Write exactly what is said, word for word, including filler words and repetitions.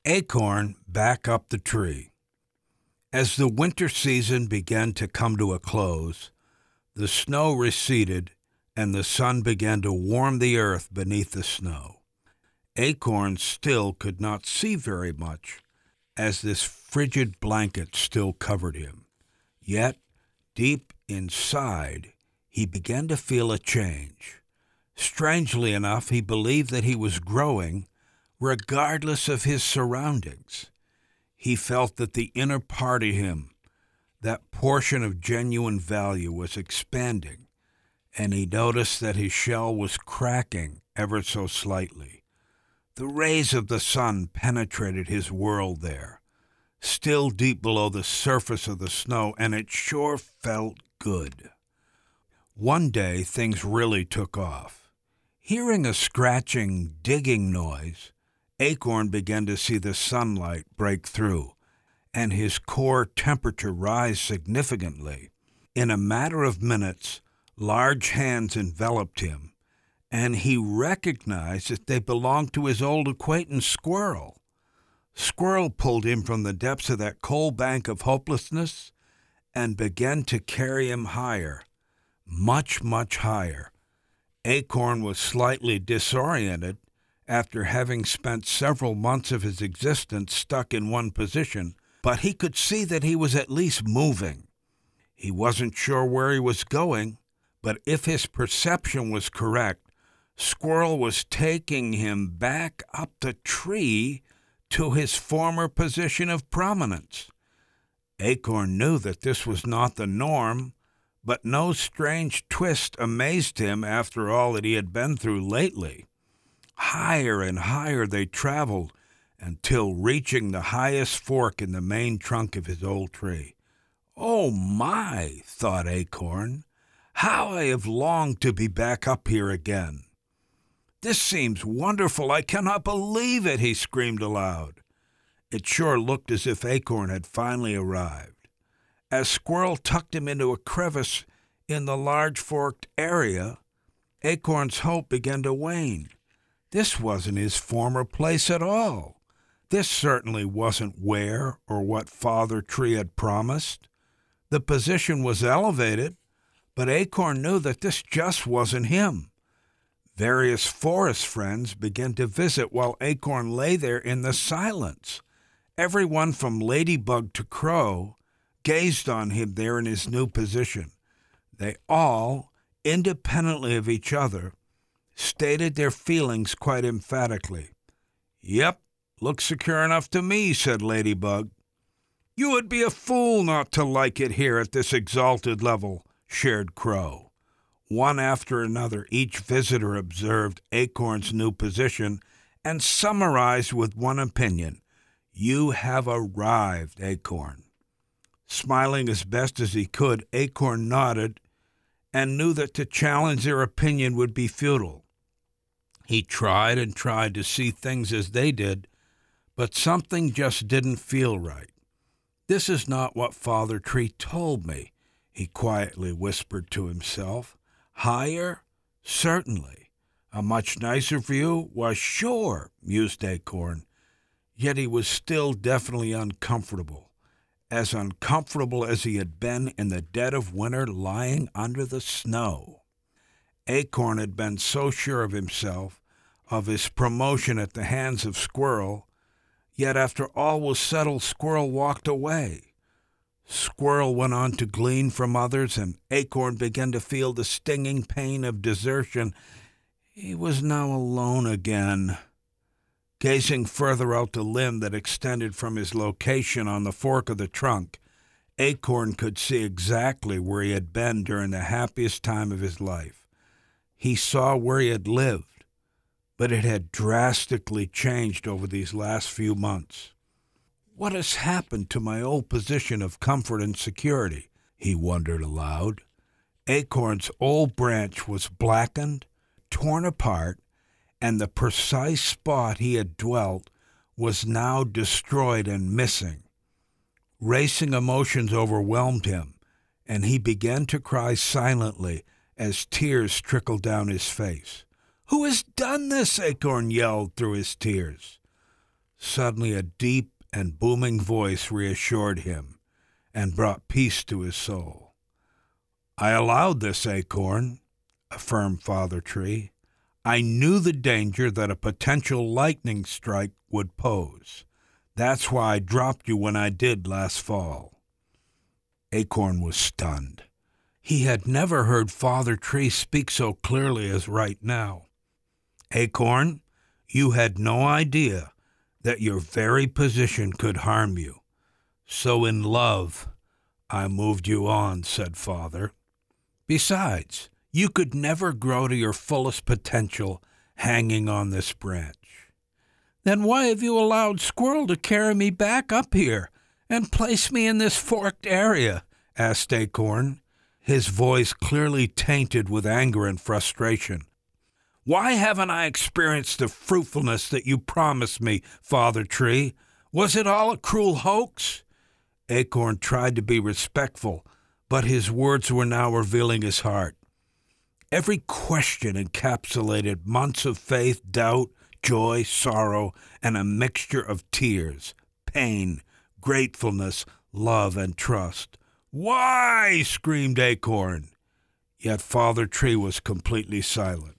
Acorn back up the tree. As the winter season began to come to a close, the snow receded and the sun began to warm the earth beneath the snow. Acorn still could not see very much, as this frigid blanket still covered him. Yet, deep inside, he began to feel a change. Strangely enough, he believed that he was growing, regardless of his surroundings. He felt that the inner part of him, that portion of genuine value, was expanding, and he noticed that his shell was cracking ever so slightly. The rays of the sun penetrated his world there, still deep below the surface of the snow, and it sure felt good. One day, things really took off. Hearing a scratching, digging noise, Acorn began to see the sunlight break through, and his core temperature rise significantly. In a matter of minutes, large hands enveloped him, and he recognized that they belonged to his old acquaintance Squirrel. Squirrel pulled him from the depths of that coal bank of hopelessness and began to carry him higher, much, much higher. Acorn was slightly disoriented after having spent several months of his existence stuck in one position, but he could see that he was at least moving. He wasn't sure where he was going, but if his perception was correct, Squirrel was taking him back up the tree to his former position of prominence. Acorn knew that this was not the norm, but no strange twist amazed him after all that he had been through lately. Higher and higher they traveled until reaching the highest fork in the main trunk of his old tree. "Oh my," thought Acorn, "how I have longed to be back up here again. This seems wonderful. I cannot believe it," he screamed aloud. It sure looked as if Acorn had finally arrived. As Squirrel tucked him into a crevice in the large forked area, Acorn's hope began to wane. This wasn't his former place at all. This certainly wasn't where or what Father Tree had promised. The position was elevated, but Acorn knew that this just wasn't him. Various forest friends began to visit while Acorn lay there in the silence. Everyone from Ladybug to Crow gazed on him there in his new position. They all, independently of each other, stated their feelings quite emphatically. "Yep, looks secure enough to me," said Ladybug. "You would be a fool not to like it here at this exalted level," shared Crow. One after another, each visitor observed Acorn's new position and summarized with one opinion: "You have arrived, Acorn." Smiling as best as he could, Acorn nodded and knew that to challenge their opinion would be futile. He tried and tried to see things as they did, but something just didn't feel right. "This is not what Father Tree told me," he quietly whispered to himself. "Higher? Certainly. A much nicer view? Why, sure," mused Acorn. Yet he was still definitely uncomfortable, as uncomfortable as he had been in the dead of winter lying under the snow. Acorn had been so sure of himself, of his promotion at the hands of Squirrel, yet after all was settled, Squirrel walked away. Squirrel went on to glean from others, and Acorn began to feel the stinging pain of desertion. He was now alone again. Gazing further out the limb that extended from his location on the fork of the trunk, Acorn could see exactly where he had been during the happiest time of his life. He saw where he had lived, but it had drastically changed over these last few months. "What has happened to my old position of comfort and security?" he wondered aloud. Acorn's old branch was blackened, torn apart, and the precise spot he had dwelt was now destroyed and missing. Racing emotions overwhelmed him, and he began to cry silently as tears trickled down his face. "Who has done this?" Acorn yelled through his tears. Suddenly a deep and booming voice reassured him and brought peace to his soul. "I allowed this, Acorn," affirmed Father Tree. "I knew the danger that a potential lightning strike would pose. That's why I dropped you when I did last fall." Acorn was stunned. He had never heard Father Tree speak so clearly as right now. "Acorn, you had no idea that your very position could harm you. So in love, I moved you on," said Father. "Besides, you could never grow to your fullest potential hanging on this branch." "Then why have you allowed Squirrel to carry me back up here and place me in this forked area?" asked Acorn, his voice clearly tainted with anger and frustration. "Why haven't I experienced the fruitfulness that you promised me, Father Tree? Was it all a cruel hoax?" Acorn tried to be respectful, but his words were now revealing his heart. Every question encapsulated months of faith, doubt, joy, sorrow, and a mixture of tears, pain, gratefulness, love, and trust. "Why?" screamed Acorn. Yet Father Tree was completely silent.